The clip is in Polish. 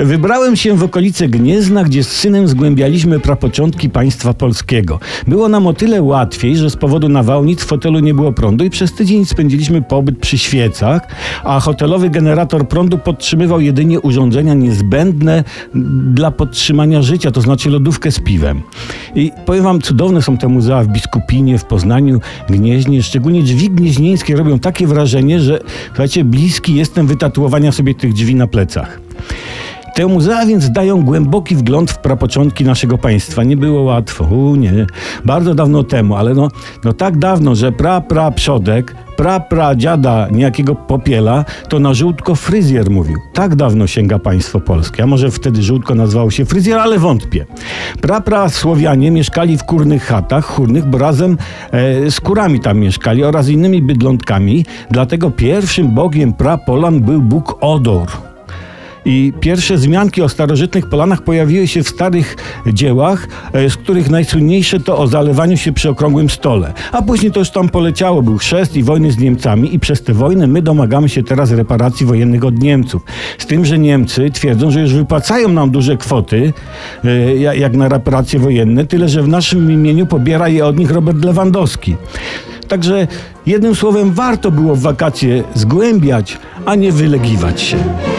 Wybrałem się w okolice Gniezna, gdzie z synem zgłębialiśmy prapoczątki państwa polskiego. Było nam o tyle łatwiej, że z powodu nawałnic w hotelu nie było prądu i przez tydzień spędziliśmy pobyt przy świecach, a hotelowy generator prądu podtrzymywał jedynie urządzenia niezbędne dla podtrzymania życia, to znaczy lodówkę z piwem. I powiem wam, cudowne są te muzea w Biskupinie, w Poznaniu, Gnieźnie. Szczególnie drzwi gnieźnieńskie robią takie wrażenie, że słuchajcie, bliski jestem wytatuowania sobie tych drzwi na plecach. Te muzea więc dają głęboki wgląd w prapoczątki naszego państwa. Nie było łatwo, nie. Bardzo dawno temu, ale no tak dawno, że przodek, dziada niejakiego Popiela, to na żółtko fryzjer mówił. Tak dawno sięga państwo polskie. A może wtedy żółtko nazywało się fryzjer, ale wątpię. Słowianie mieszkali w kurnych chatach, chórnych, bo razem z kurami tam mieszkali oraz innymi bydlątkami. Dlatego pierwszym bogiem Polan był Bóg Odor. I pierwsze wzmianki o starożytnych Polanach pojawiły się w starych dziełach, z których najsłynniejsze to o zalewaniu się przy okrągłym stole. A później to już tam poleciało, był chrzest i wojny z Niemcami i przez te wojny my domagamy się teraz reparacji wojennych od Niemców. Z tym, że Niemcy twierdzą, że już wypłacają nam duże kwoty, jak na reparacje wojenne, tyle że w naszym imieniu pobiera je od nich Robert Lewandowski. Także jednym słowem warto było w wakacje zgłębiać, a nie wylegiwać się.